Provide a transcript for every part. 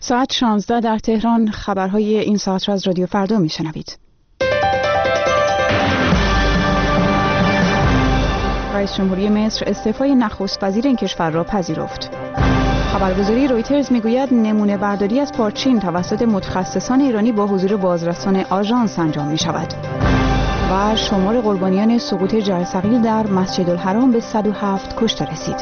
ساعت 16 در تهران. خبرهای این ساعت را از رادیو فردا میشنوید. رئیس جمهوری مصر استعفای نخست وزیر این کشور را پذیرفت. خبرگزاری رویترز میگوید نمونه برداری از پارچین توسط متخصصان ایرانی با حضور بازرسان آژانس انجام می شود. و شمار قربانیان سقوط جرثقیل در مسجدالحرام به 107 کشته رسید.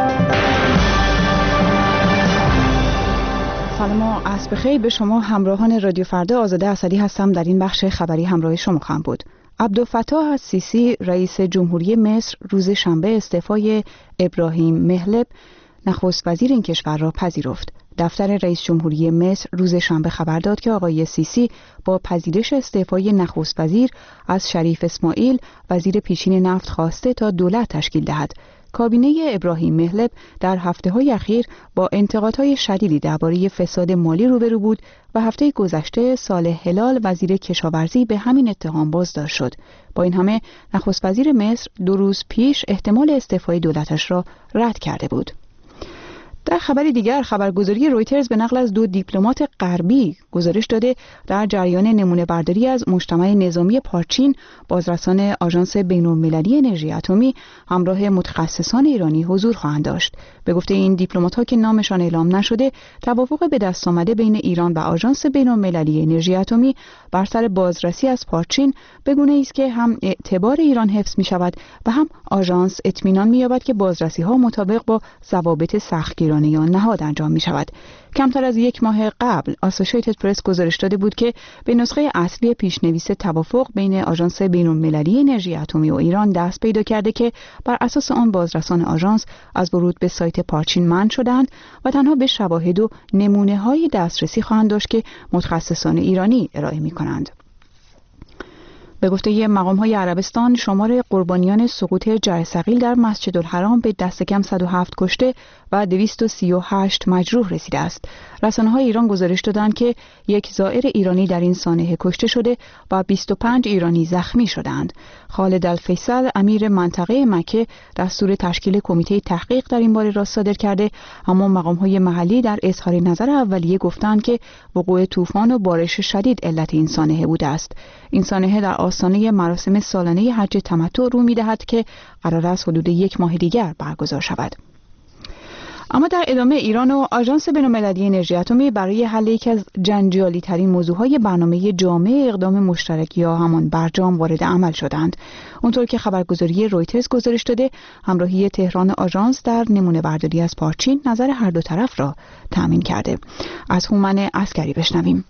سلام و عصر بخیر به شما همراهان رادیو فردا. آزاده اسدی هستم. در این بخش خبری همراه شما خواهم بود. عبدالفتاح السیسی رئیس جمهوری مصر روز شنبه استعفای ابراهیم محلب نخست وزیر این کشور را پذیرفت. دفتر رئیس جمهوری مصر روز شنبه خبر داد که آقای سیسی با پذیرش استعفای نخست وزیر از شریف اسماعیل وزیر پیشین نفت خواسته تا دولت تشکیل دهد. کابینه ابراهیم محلب در هفته‌های اخیر با انتقادهای شدیدی درباره فساد مالی روبرو بود و هفته گذشته صالح هلال وزیر کشاورزی به همین اتهام بازداشت شد. با این همه نخست وزیر مصر 2 روز پیش احتمال استعفای دولتش را رد کرده بود. در خبری دیگر خبرگزاری رویترز به نقل از 2 دیپلمات غربی گزارش داده در جریان نمونه برداری از مجتمع نظامی پارچین بازرسان آژانس بین‌المللی انرژی اتمی همراه متخصصان ایرانی حضور خواهند داشت. به گفته این دیپلمات‌ها که نامشان اعلام نشده، توافق به دست آمده بین ایران و آژانس بین‌المللی انرژی اتمی بر سر بازرسی از پارچین به گونه‌ای است که هم اعتبار ایران حفظ می‌شود و هم آژانس اطمینان می‌یابد که بازرسی‌ها مطابق با ضوابط سختگیرانه یا نهاد انجام می شود. کمتر از 1 ماه قبل آسوشییتد پرس گزارش داده بود که به نسخه اصلی پیشنویس توافق بین آژانس بین‌المللی انرژی اتمی و ایران دست پیدا کرده که بر اساس آن بازرسان آژانس از ورود به سایت پارچین منع شدند و تنها به شواهد و نمونه‌های دسترسی خواهند داشت که متخصصان ایرانی ارائه می کنند. به گفته مقام‌های عربستان شمار قربانیان سقوط جرثقیل در مسجدالحرام به دست کم 107 کشته و 238 مجروح رسیده است. رسانه‌های ایران گزارش دادند که 1 زائر ایرانی در این سانحه کشته شده و 25 ایرانی زخمی شدند. خالد الفیصل امیر منطقه مکه دستور تشکیل کمیته تحقیق در این باره را صادر کرده، اما مقام‌های محلی در اظهار نظر اولیه گفتند که وقوع طوفان و بارش شدید علت این سانحه بوده است. این سانحه در آستانه مراسم سالانه حج تمتع رو می‌دهد که قرار است حدود 1 ماه دیگر برگزار شود. اما در ادامه ایران و آژانس بین‌المللی انرژی اتمی برای حل یکی از جنجالی ترین موضوعهای برنامه جامع اقدام مشترک یا همان برجام وارد عمل شدند. اونطور که خبرگزاری رویترز گزارش داده، همراهی تهران آژانس در نمونه برداری از پارچین نظر هر دو طرف را تأمین کرده. از هومن عسکری بشنویم.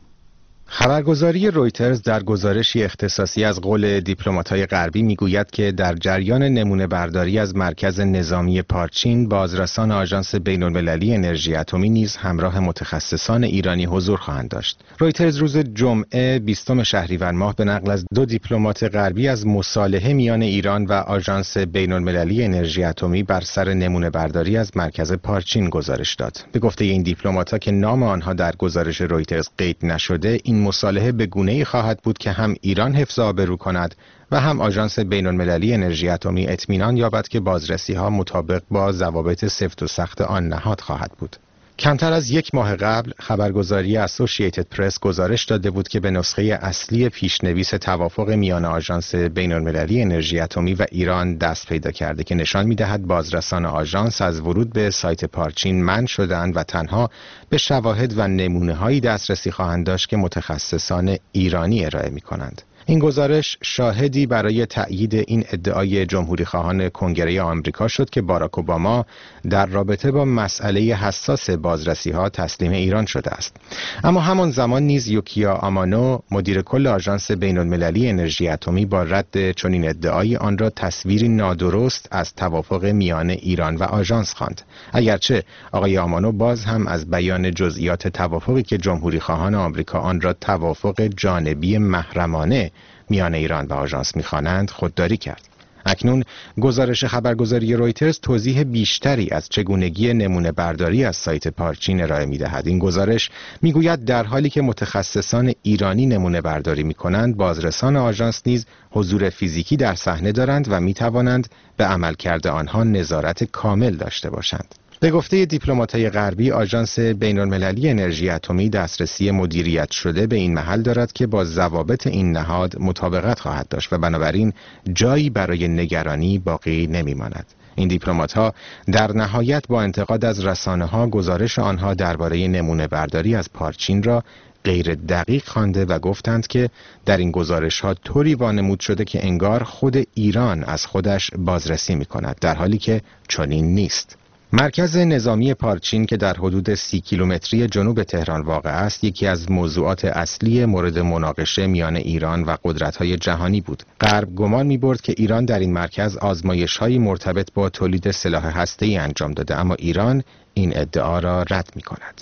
خبرگزاری رویترز در گزارشی اختصاصی از قول دیپلمات‌های غربی میگوید که در جریان نمونه برداری از مرکز نظامی پارچین بازرسان آژانس بین‌المللی انرژی اتمی نیز همراه متخصصان ایرانی حضور خواهند داشت. رویترز روز جمعه 20 شهریور ماه به نقل از 2 دیپلمات غربی از مصالحه میان ایران و آژانس بین‌المللی انرژی اتمی بر سر نمونه برداری از مرکز پارچین گزارش داد. به گفته این دیپلمات‌ها که نام آنها در گزارش رویترز قید نشده، این مصالحه به گونه‌ای خواهد بود که هم ایران حفظ آبرو کند و هم آژانس بین‌المللی انرژی اتمی اطمینان یابد که بازرسی‌ها مطابق با ضوابط سفت و سخت آن نهاد خواهد بود. کمتر از 1 ماه قبل خبرگزاری اسوشییتد پرس گزارش داده بود که به نسخه اصلی پیشنویس توافق میان آژانس بین‌المللی انرژی اتمی و ایران دست پیدا کرده که نشان می‌دهد بازرسان آژانس از ورود به سایت پارچین منع شدند و تنها به شواهد و نمونه‌هایی دسترسی خواهند داشت که متخصصان ایرانی ارائه می‌کنند. این گزارش شاهدی برای تأیید این ادعای جمهوری خواهان کنگره آمریکا شد که باراک اوباما در رابطه با مسئله حساس بازرسی‌ها تسلیم ایران شده است. اما همان زمان نیز یوکیا آمانو مدیر کل آژانس بین‌المللی انرژی اتمی با رد چنین ادعایی آن را تصویری نادرست از توافق میان ایران و آژانس خواند. اگرچه آقای آمانو باز هم از بیان جزئیات توافقی که جمهوری خواهان آمریکا آن را توافق جانبی محرمانه میان ایران و آژانس می‌خوانند خودداری کرد. اکنون گزارش خبرگزاری رویترز توضیح بیشتری از چگونگی نمونه برداری از سایت پارچین ارائه می‌دهد. این گزارش می‌گوید در حالی که متخصصان ایرانی نمونه برداری می‌کنند، بازرسان آژانس نیز حضور فیزیکی در صحنه دارند و می‌توانند به عملکرد آنها نظارت کامل داشته باشند. به گفته دیپلمات‌های غربی، آژانس بین‌المللی انرژی اتمی دسترسی مدیریت شده به این محل دارد که با ضوابط این نهاد مطابقت خواهد داشت و بنابراین جایی برای نگرانی باقی نمی‌ماند. این دیپلمات‌ها در نهایت با انتقاد از رسانه‌ها گزارش آنها درباره نمونه برداری از پارچین را غیر دقیق خوانده و گفتند که در این گزارش‌ها طوری وانمود شده که انگار خود ایران از خودش بازرسی می‌کند، در حالی که چنین نیست. مرکز نظامی پارچین که در حدود 30 کیلومتری جنوب تهران واقع است، یکی از موضوعات اصلی مورد مناقشه میان ایران و قدرت‌های جهانی بود. غرب گمان می‌برد که ایران در این مرکز آزمایش‌هایی مرتبط با تولید سلاح هسته‌ای انجام داده، اما ایران این ادعا را رد می‌کند.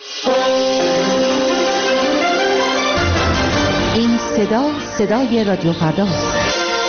این صدای رادیو فردا است.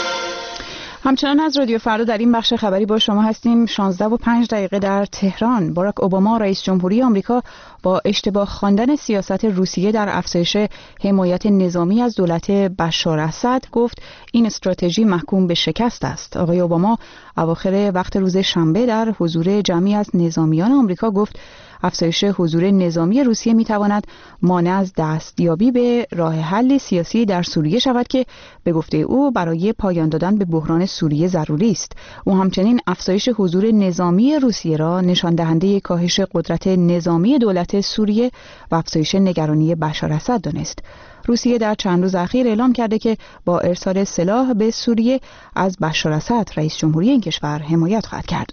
همچنان از رادیو فردا در این بخش خبری با شما هستیم. 16:05 در تهران باراک اوباما رئیس جمهوری آمریکا با اشتباه خواندن سیاست روسیه در افزایش حمایت نظامی از دولت بشار اسد گفت این استراتژی محکوم به شکست است. آقای اوباما اواخر وقت روز شنبه در حضور جمعی از نظامیان آمریکا گفت افزایش حضور نظامی روسیه میتواند مانع از دستیابی به راه حل سیاسی در سوریه شود که به گفته او برای پایان دادن به بحران سوریه ضروری است. او همچنین افزایش حضور نظامی روسیه را نشان دهنده کاهش قدرت نظامی دولت سوریه و افزایش نگرانی بشار اسد دانست. روسیه در چند روز اخیر اعلام کرده که با ارسال سلاح به سوریه از بشار اسد رئیس جمهوری این کشور حمایت خواهد کرد.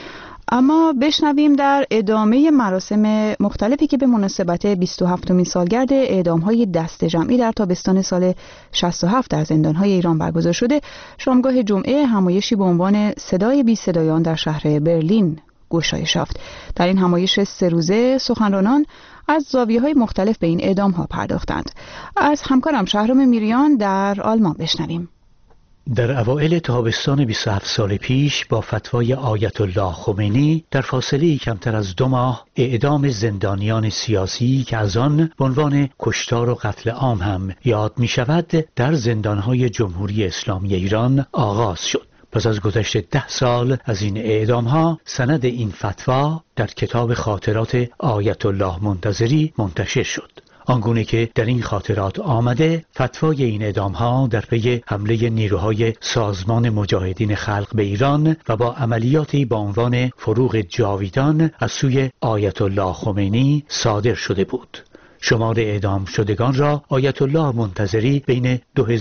اما بشنویم در ادامه مراسم مختلفی که به مناسبت 27مین سالگرد اعدام‌های دست جمعی در تابستان سال 67 در زندان‌های ایران برگزار شده، شامگاه جمعه همایشی به عنوان صدای بی صدایان در شهر برلین گشایش یافت. در این همایش 3 روزه سخنرانان از زاویه‌های مختلف به این اعدام‌ها پرداختند. از همکارم شهرام میریان در آلمان بشنویم. در اوایل تابستان 27 سال پیش با فتوای آیت الله خمینی در فاصله کمتر از 2 ماه اعدام زندانیان سیاسی که از آن به عنوان کشتار و قتل عام هم یاد می شود در زندانهای جمهوری اسلامی ایران آغاز شد. پس از گذشت 10 سال از این اعدامها سند این فتوا در کتاب خاطرات آیت الله منتظری منتشر شد. آنگونه که در این خاطرات آمده فتوای این اعدام‌ها در پی حمله نیروهای سازمان مجاهدین خلق به ایران و با عملیاتی با عنوان فروغ جاویدان از سوی آیت الله خمینی صادر شده بود. شمار اعدام شدگان را آیت الله منتظری بین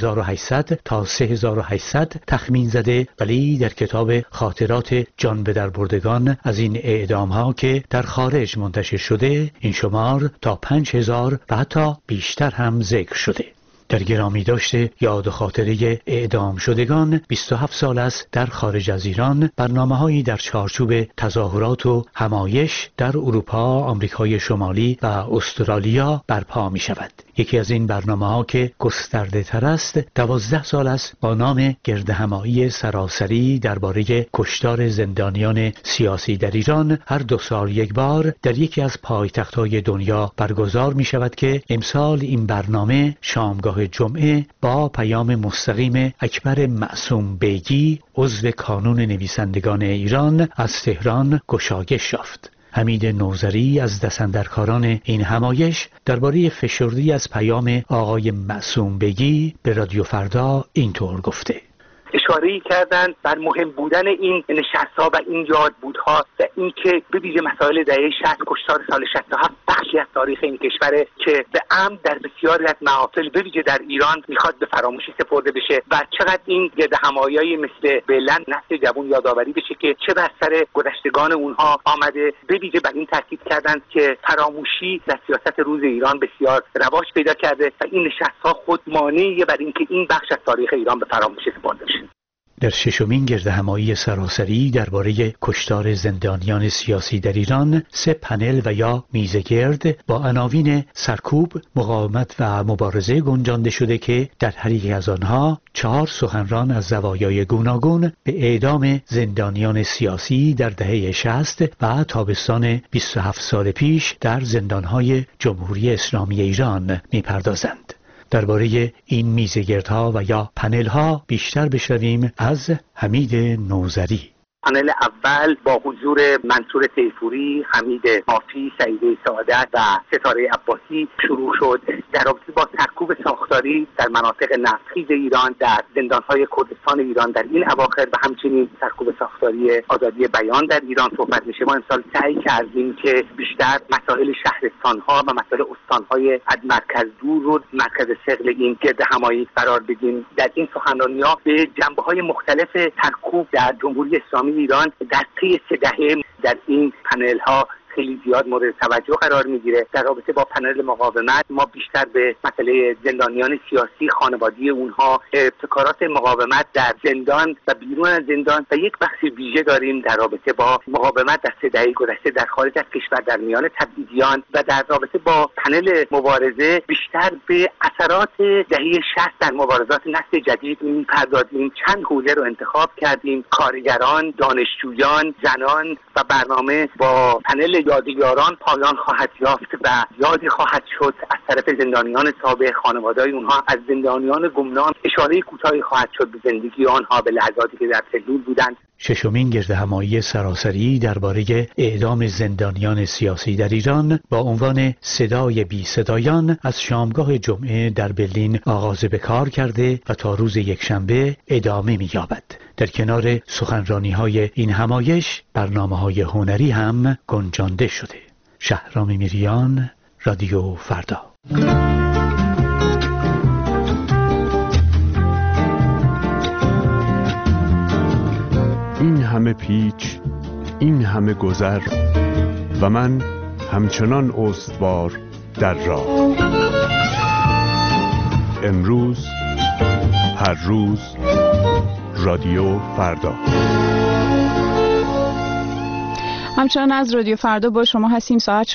2800 تا 3800 تخمین زده، ولی در کتاب خاطرات جان به در بردگان از این اعدام‌ها که در خارج منتشر شده این شمار تا 5000 و حتی بیشتر هم ذکر شده. در گرامی داشته یاد خاطره اعدام شدگان 27 سال است در خارج از ایران برنامه‌هایی در چارچوب تظاهرات و همایش در اروپا، آمریکای شمالی و استرالیا برپا می شود. یکی از این برنامه‌ها که گسترده تر است 12 سال است با نام گردهمایی سراسری درباره کشتار زندانیان سیاسی در ایران هر 2 سال یک بار در یکی از پایتخت‌های دنیا برگزار می شود که امسال این برنامه شامگاه جمعه با پیام مستقیم اکبر معصوم بیگی عضو کانون نویسندگان ایران از تهران گشایش یافت. حمید نوذری از دستاندرکاران این همایش درباره فشردی از پیام آقای معصوم بیگی به رادیو فردا اینطور گفته: اشاره‌ای کردن بر مهم بودن این نشست‌ها و این یادبودها و اینکه به ویژه مسائل دهه 60 کشتار سال 67 بخشی از تاریخ این کشوره که به عمد در بسیاری از محافل به ویژه در ایران میخواد به فراموشی سپرده بشه و چقدر این گردهمایی‌های مثل بلند نسل جوان یادآوری بشه که چه بر سر گذشتگان اونها آمده. به ویژه بر این تاکید کردن که فراموشی در سیاست روز ایران بسیار رواج پیدا کرده و این نشست‌ها خود مانعی بر اینکه این بخش از تاریخ ایران به فراموشی سپرده بشه. در 6مین گردهمایی سراسری درباره کشتار زندانیان سیاسی در ایران 3 پنل و یا میزگرد با عناوین سرکوب، مقاومت و مبارزه گنجانده شده که در هر یک از آنها 4 سخنران از زوایای گوناگون به اعدام زندانیان سیاسی در دهه 60 و تابستان 27 سال پیش در زندانهای جمهوری اسلامی ایران می‌پردازند. درباره این میزگردها و یا پنلها بیشتر بشنویم از حمید نوذری. پنل اول با حضور منصور سیفوری، حمید مافی، سعیده سعادت و ستاره عباسی شروع شد در رابطه با سرکوب ساختاری در مناطق نفتخیز ایران، در زندان‌های کردستان ایران در این اواخر و همچنین سرکوب ساختاری آزادی بیان در ایران صحبت میشه. ما امسال سعی کردیم که بیشتر مسائل شهرستان‌ها و مسائل استان‌های از مرکز دور رو مرکز ثقل این گرد همایی قرار بدیم. در این سخنرانی‌ها به جنبه‌های مختلف سرکوب در جمهوری اسلامی ایران در طی 3 دهه در این پنل‌ها خیلی زیاد مورد توجه قرار میگیره. در رابطه با پنل مقاومت ما بیشتر به مسئله زندانیان سیاسی، خانوادگی اونها، ابتکارات مقاومت در زندان و بیرون از زندان و یک بخش ویژه داریم در رابطه با مقاومت در 3 دهه گذشته در خارج از کشور در میان تبعیدیان و در رابطه با پنل مبارزه بیشتر به اثرات دهه 60 در مبارزات نسل جدید میپردازیم. چند حوزه رو انتخاب کردیم: کارگران، دانشجویان، زنان و برنامه با پنل یادگاران پایان خواهد یافت و یادی خواهد شد از طرف زندانیان سابق، خانواده‌های اونها از زندانیان گمنام. اشاره کوتاهی خواهد شد به زندگی آنها، به لحظاتی که در سلول بودند. ششمین گردهمایی سراسری درباره اعدام زندانیان سیاسی در ایران با عنوان صدای بی صدایان از شامگاه جمعه در برلین آغاز به کار کرده و تا روز یکشنبه ادامه می‌یابد. در کنار سخنرانی‌های این همایش برنامه‌های هنری هم گنجانده شده. شهرام میریان، رادیو فردا. این همه پیچ، این همه گذر و من همچنان استوار در راه. امروز، هر روز، رادیو فردا. همچنان از رادیو فردا با شما هستیم. ساعت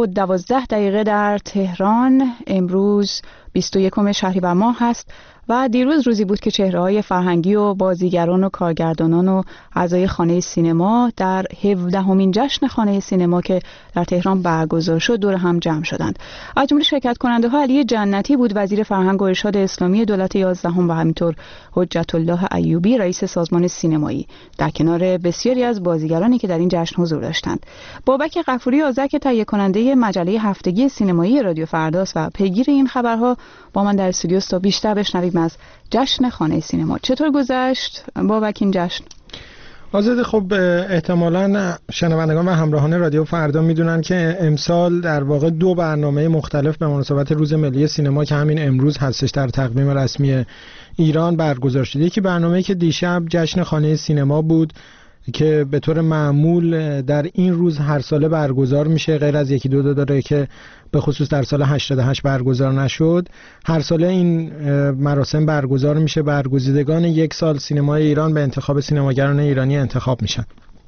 16:12 در تهران. امروز 21 شهریور ماه هست و دیروز روزی بود که چهره‌های فرهنگی و بازیگران و کارگردانان و اعضای خانه سینما در 17مین جشن خانه سینما که در تهران برگزار شد دور هم جمع شدند. از جمله شرکت کننده‌ها علی جنتی بود، وزیر فرهنگ و ارشاد اسلامی دولت 11 و همینطور حجت الله ایوبی، رئیس سازمان سینمایی، در کنار بسیاری از بازیگرانی که در این جشن حضور داشتند. بابک غفوری آذر تهیه کننده مجله هفتگی سینمایی رادیو فرداست و پیگیر این خبرها با من در استودیو است تا بیشتر بشنویم از جشن خانه سینما. چطور گذشت بابک این جشن؟ آزاده، خب احتمالاً شنوندگان و همراهان رادیو فردا میدونن که امسال در واقع 2 برنامه مختلف به مناسبت روز ملی سینما که همین امروز هستش در تقویم رسمی ایران برگزار شده. یکی برنامه‌ای که دیشب جشن خانه سینما بود که به طور معمول در این روز هر ساله برگزار میشه، غیر از یکی دو داره که به خصوص در سال 88 برگزار نشد. هر ساله این مراسم برگزار میشه. برگزیدگان یک سال سینمای ایران به انتخاب سینماگران ایرانی انتخاب میشن.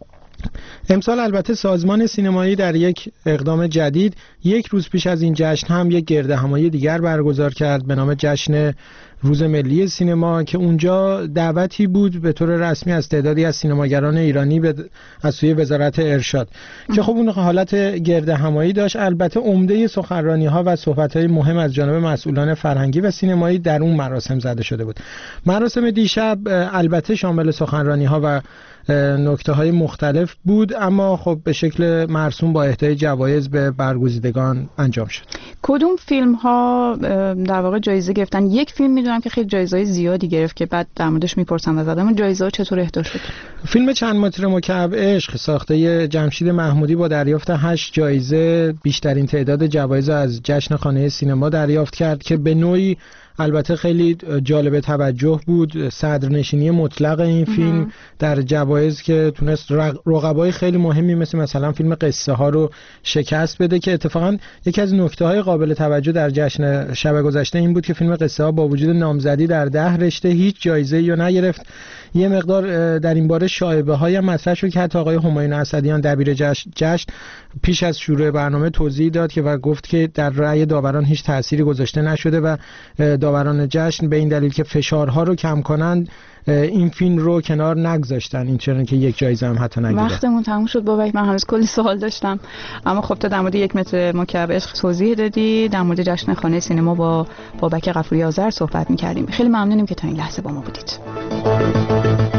امسال البته سازمان سینمایی در یک اقدام جدید یک روز پیش از این جشن هم یک گردهمایی دیگر برگزار کرد به نام جشن روز ملی سینما که اونجا دعوتی بود به طور رسمی از تعدادی از سینماگران ایرانی از سوی وزارت ارشاد که خب اون حالت گردهمایی داشت. البته عمده سخنرانی‌ها و صحبت‌های مهم از جانب مسئولان فرهنگی و سینمایی در اون مراسم زده شده بود. مراسم دیشب البته شامل سخنرانی‌ها و نکته‌های مختلف بود، اما خب به شکل مرسوم با اهدای جوایز به برگزیدگان انجام شد. کدوم فیلم‌ها در واقع جایزه گرفتن؟ یک فیلم میدونم که خیلی جایزه‌های زیادی گرفت که بعد در موردش میپرسم و زدم. جایزه‌ها چطور اهدا شد؟ فیلم چند متر مکعب عشق ساخته جمشید محمودی با دریافت 8 جایزه بیشترین تعداد جوایز از جشن خانه سینما دریافت کرد که به نوعی البته خیلی جالب توجه بود. صدرنشینی مطلق این فیلم در جوایز که تونست رقبای خیلی مهمی مثلا فیلم قصه ها رو شکست بده که اتفاقا یکی از نکته‌های قابل توجه در جشن شب گذشته این بود که فیلم قصه ها با وجود نامزدی در 10 رشته هیچ جایزه‌ای رو نگرفت. یه مقدار در این باره شایبه‌های مطرح شد که حتی آقای همایون اسدیان دبیر جشن پیش از شروع برنامه توضیح داد که و گفت که در رأی داوران هیچ تأثیری گذاشته نشده و داوران جشن به این دلیل که فشارها رو کم کنند این فیلم رو کنار نگذاشتن، این چرا که یک جایزه هم حتی نگیره. وقتمون تموم شد بابک، من هنوز کلی سوال داشتم اما خب تا در مورد 1 متر مکعب عشق توضیح دادی. در مورد جشن خانه سینما با بابک غفوری آذر صحبت می‌کردیم. خیلی ممنونیم که تا این لحظه با ما بودید.